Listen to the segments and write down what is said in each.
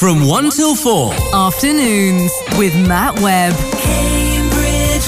From 1 till 4. Afternoons with Matt Webb. Cambridge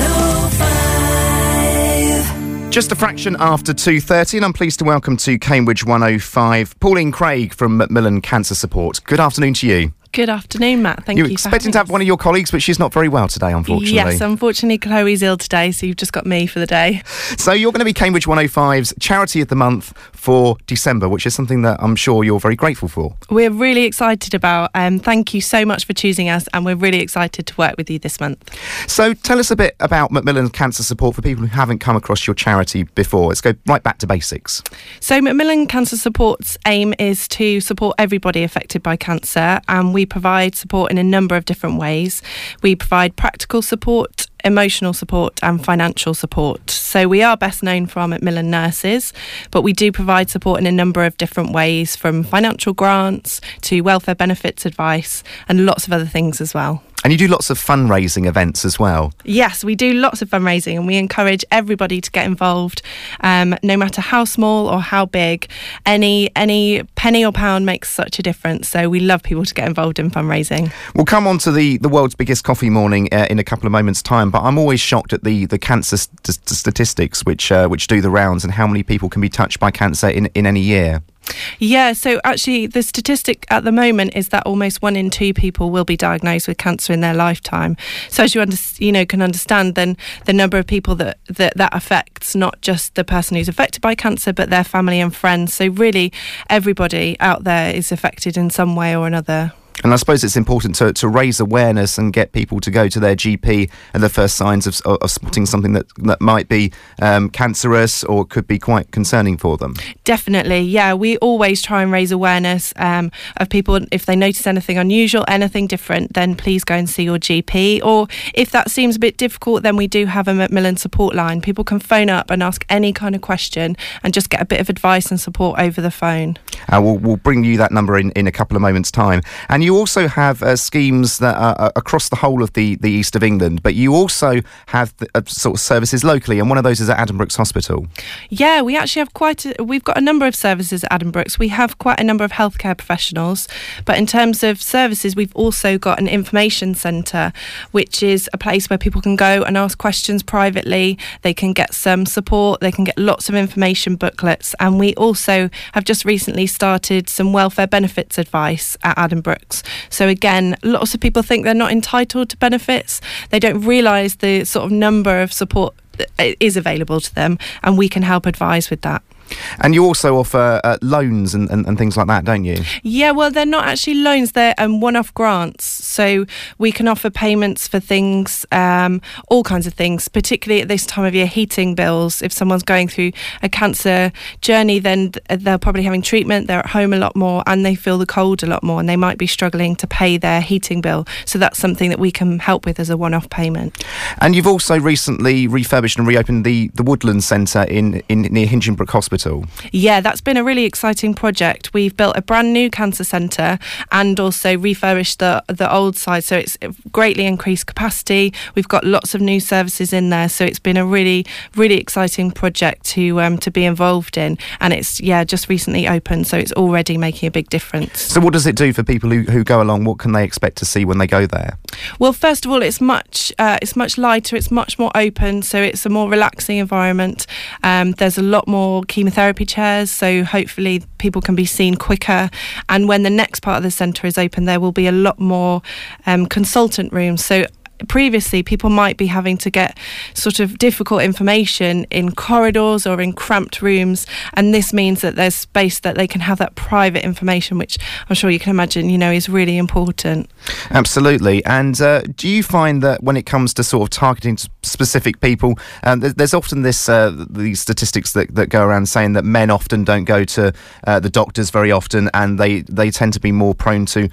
105. Just a fraction after 2:30, and I'm pleased to welcome to Cambridge 105 Pauline Craig from Macmillan Cancer Support. Good afternoon to you. Good afternoon, Matt. Thank you for expecting to have one of your colleagues, but she's not very well today, unfortunately. Yes, unfortunately, Chloe's ill today, so you've just got me for the day. So you're going to be Cambridge 105's Charity of the Month for December, which is something that I'm sure you're very grateful for. We're really excited about. Thank you so much for choosing us, and we're really excited to work with you this month. So tell us a bit about Macmillan Cancer Support for people who haven't come across your charity before. Let's go right back to basics. So Macmillan Cancer Support's aim is to support everybody affected by cancer, and we provide support in a number of different ways. We provide practical support, emotional support and financial support. So we are best known for our Macmillan nurses, but we do provide support in a number of different ways, from financial grants to welfare benefits advice and lots of other things as well. And you do lots of fundraising events as well. Yes, we do lots of fundraising, and we encourage everybody to get involved, no matter how small or how big. Any penny or pound makes such a difference, so we love people to get involved in fundraising. We'll come on to the world's biggest coffee morning in a couple of moments' time, but I'm always shocked at the cancer statistics which do the rounds, and how many people can be touched by cancer in any year. Yeah, so actually the statistic at the moment is that almost 1 in 2 people will be diagnosed with cancer in their lifetime. So as you can understand, then the number of people that affects, not just the person who's affected by cancer, but their family and friends. So really everybody out there is affected in some way or another. And I suppose it's important to raise awareness and get people to go to their GP at the first signs of spotting something that might be cancerous or could be quite concerning for them. Definitely, yeah. We always try and raise awareness of people. If they notice anything unusual, anything different, then please go and see your GP. Or if that seems a bit difficult, then we do have a Macmillan support line. People can phone up and ask any kind of question and just get a bit of advice and support over the phone. We'll bring you that number in a couple of moments' time. And you also have schemes that are across the whole of the east of England, but you also have sort of services locally, and one of those is at Addenbrooke's Hospital. Yeah, we actually have we've got a number of services at Addenbrooke's. We have quite a number of healthcare professionals, but in terms of services, we've also got an information centre, which is a place where people can go and ask questions privately. They can get some support, they can get lots of information booklets, and we also have just recently started some welfare benefits advice at Addenbrooke's. So again, lots of people think they're not entitled to benefits. They don't realise the sort of number of support that is available to them, and we can help advise with that. And you also offer loans and things like that, don't you? Yeah, well, they're not actually loans, they're one-off grants. So we can offer payments for things, all kinds of things, particularly at this time of year, heating bills. If someone's going through a cancer journey, then they're probably having treatment, they're at home a lot more, and they feel the cold a lot more, and they might be struggling to pay their heating bill. So that's something that we can help with as a one-off payment. And you've also recently refurbished and reopened the Woodland Centre in near Hinchinbrook Hospital. Yeah, that's been a really exciting project. We've built a brand new cancer centre and also refurbished the old side, so it's greatly increased capacity. We've got lots of new services in there, so it's been a really, really exciting project to be involved in, and it's just recently opened, so it's already making a big difference. So what does it do for people who go along? What can they expect to see when they go there? Well, first of all, it's much lighter, it's much more open, so it's a more relaxing environment. There's a lot more chemotherapy chairs, so hopefully people can be seen quicker. And when the next part of the centre is open, there will be a lot more consultant rooms. So previously people might be having to get sort of difficult information in corridors or in cramped rooms, and this means that there's space that they can have that private information, which I'm sure you can imagine is really important. Absolutely. And do you find that when it comes to sort of targeting specific people, there's often these statistics that go around saying that men often don't go to the doctors very often, and they tend to be more prone to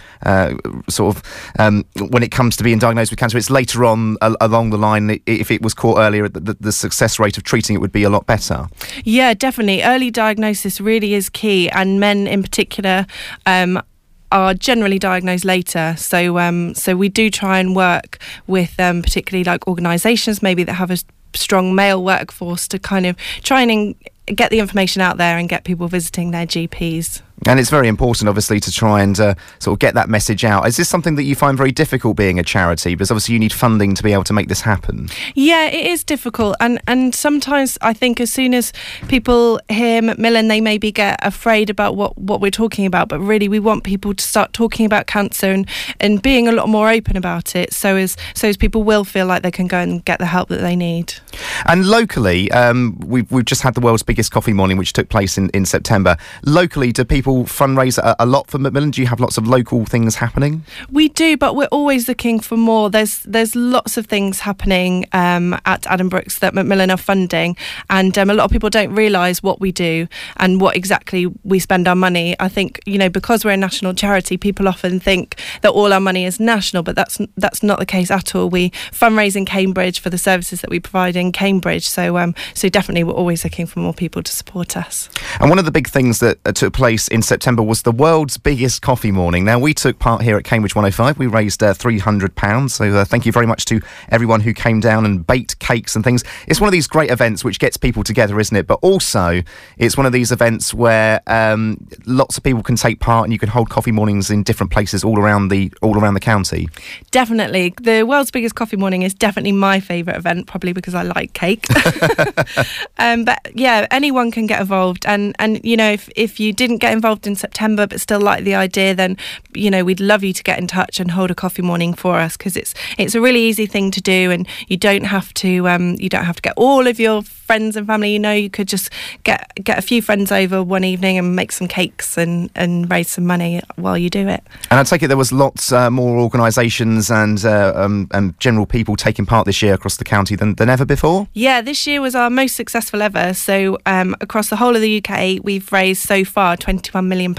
when it comes to being diagnosed with cancer, it's later on along the line. If it was caught earlier, the success rate of treating it would be a lot better. Yeah, definitely. Early diagnosis really is key, and men in particular are generally diagnosed later. So we do try and work with particularly like organisations maybe that have a strong male workforce to kind of try and get the information out there and get people visiting their GPs. And it's very important, obviously, to try and sort of get that message out. Is this something that you find very difficult being a charity? Because obviously you need funding to be able to make this happen. Yeah, it is difficult. And sometimes I think as soon as people hear Macmillan, they maybe get afraid about what we're talking about. But really, we want people to start talking about cancer and being a lot more open about it. So as people will feel like they can go and get the help that they need. And locally, we've just had the world's biggest coffee morning, which took place in September. Locally, do people fundraise a lot for Macmillan? Do you have lots of local things happening? We do, but we're always looking for more. There's lots of things happening at Addenbrooke's that Macmillan are funding, and a lot of people don't realise what we do and what exactly we spend our money. I think, because we're a national charity, people often think that all our money is national, but that's not the case at all. We fundraise in Cambridge for the services that we provide in Cambridge, so definitely we're always looking for more people to support us. And one of the big things that took place in September was the world's biggest coffee morning. Now, we took part here at Cambridge 105. We raised £300, so thank you very much to everyone who came down and baked cakes and things. It's one of these great events which gets people together, isn't it? But also, it's one of these events where lots of people can take part, and you can hold coffee mornings in different places all around the county. Definitely. The world's biggest coffee morning is definitely my favourite event, probably because I like cake. But yeah, anyone can get involved, and if you didn't get involved in September but still like the idea, then we'd love you to get in touch and hold a coffee morning for us, because it's a really easy thing to do, and you don't have to get all of your friends and family. You could just get a few friends over one evening and make some cakes and raise some money while you do it. And I take it there was lots more organisations and general people taking part this year across the county than ever before? Yeah, this year was our most successful ever. So across the whole of the UK, we've raised so far £21 million.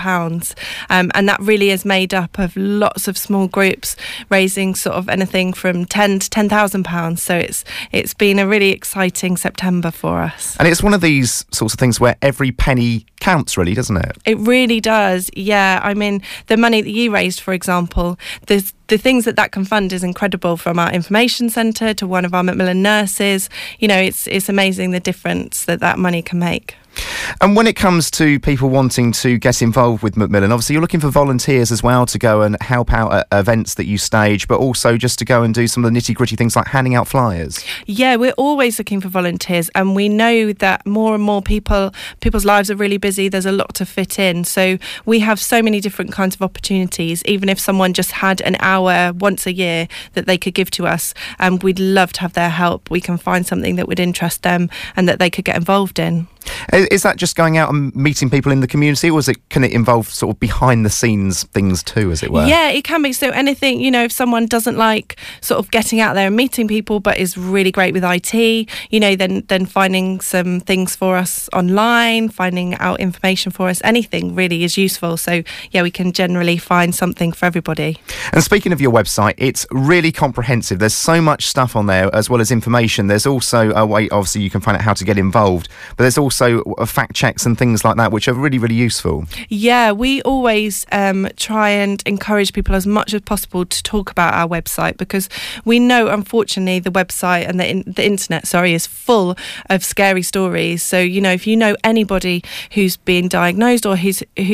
And that really is made up of lots of small groups raising sort of anything from £10,000 to £10,000. So it's been a really exciting September for us. And it's one of these sorts of things where every penny counts, really, doesn't it? It really does, yeah. I mean, the money that you raised, for example, the things that can fund is incredible, from our information centre to one of our Macmillan nurses. It's amazing the difference that money can make. And when it comes to people wanting to get involved with Macmillan, obviously you're looking for volunteers as well to go and help out at events that you stage, but also just to go and do some of the nitty-gritty things like handing out flyers. Yeah, we're always looking for volunteers, and we know that more and more people's lives are really busy. There's a lot to fit in, so we have so many different kinds of opportunities. Even if someone just had an hour once a year that they could give to us, we'd love to have their help. We can find something that would interest them and that they could get involved in. Is that just going out and meeting people in the community, or can it involve sort of behind the scenes things too, as it were? Yeah, it can be. So anything, if someone doesn't like sort of getting out there and meeting people, but is really great with IT, then finding some things for us online, finding out information for us, anything really is useful. So yeah, we can generally find something for everybody. And speaking of your website, it's really comprehensive. There's so much stuff on there, as well as information. There's also a way, obviously, you can find out how to get involved, but there's also fact checks and things like that, which are really, really useful. Yeah, we always try and encourage people as much as possible to talk about our website, because we know, unfortunately, the website and the internet, is full of scary stories. So, if you know anybody who's been diagnosed or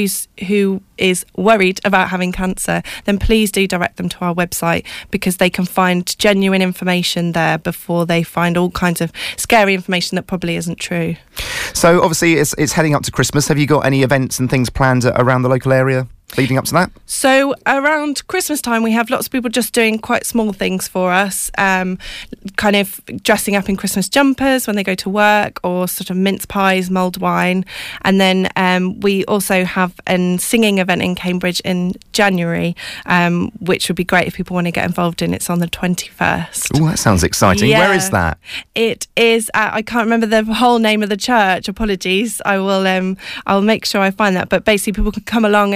who is worried about having cancer, then please do direct them to our website, because they can find genuine information there before they find all kinds of scary information that probably isn't true. So obviously it's heading up to Christmas. Have you got any events and things planned around the local area leading up to that? So around Christmas time, we have lots of people just doing quite small things for us, kind of dressing up in Christmas jumpers when they go to work, or sort of mince pies, mulled wine. And then we also have a singing event in Cambridge in January, which would be great if people want to get involved in. It's on the 21st. Oh, that sounds exciting. Yeah. Where is that? It is I can't remember the whole name of the church. Apologies. I'll make sure I find that. But basically, people can come along and join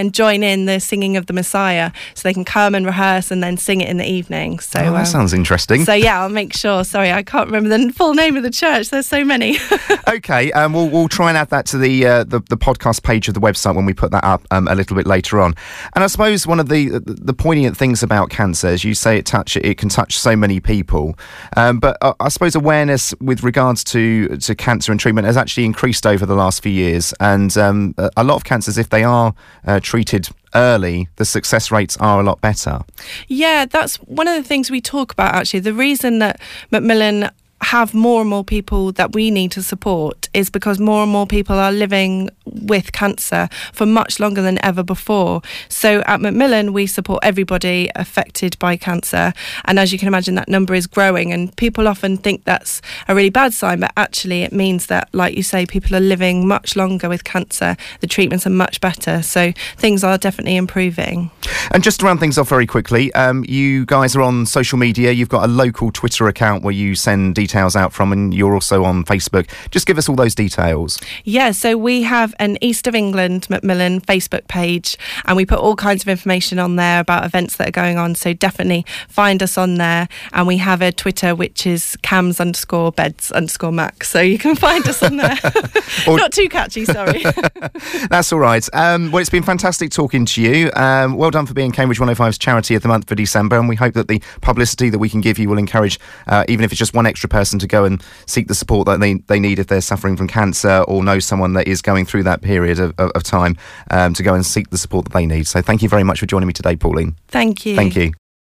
in the singing of the Messiah, so they can come and rehearse and then sing it in the evening. So that sounds interesting. So yeah, I'll make sure. Sorry, I can't remember the full name of the church. There's so many. Okay, we'll try and add that to the podcast page of the website when we put that up a little bit later on. And I suppose one of the poignant things about cancer, as you say, it can touch so many people. But I suppose awareness with regards to cancer and treatment has actually increased over the last few years. And a lot of cancers, if they are treated early, the success rates are a lot better. Yeah, that's one of the things we talk about, actually. The reason that Macmillan have more and more people that we need to support is because more and more people are living with cancer for much longer than ever before. So at Macmillan, we support everybody affected by cancer. And as you can imagine, that number is growing. And people often think that's a really bad sign, but actually it means that, like you say, people are living much longer with cancer. The treatments are much better. So things are definitely improving. And just to round things off very quickly, you guys are on social media. You've got a local Twitter account where you send details out from, and you're also on Facebook. Just give us all those details. Yeah, so we have an East of England Macmillan Facebook page, and we put all kinds of information on there about events that are going on, so definitely find us on there. And we have a Twitter, which is cams_beds_mac, so you can find us on there. Not too catchy, sorry. That's all right. Well, it's been fantastic talking to you. Well done for being Cambridge 105's Charity of the Month for December, and we hope that the publicity that we can give you will encourage, even if it's just one extra person, to go and seek the support that they need if they're suffering from cancer or know someone that is going through that period of time, to go and seek the support that they need. So thank you very much for joining me today, Pauline. Thank you. Thank you.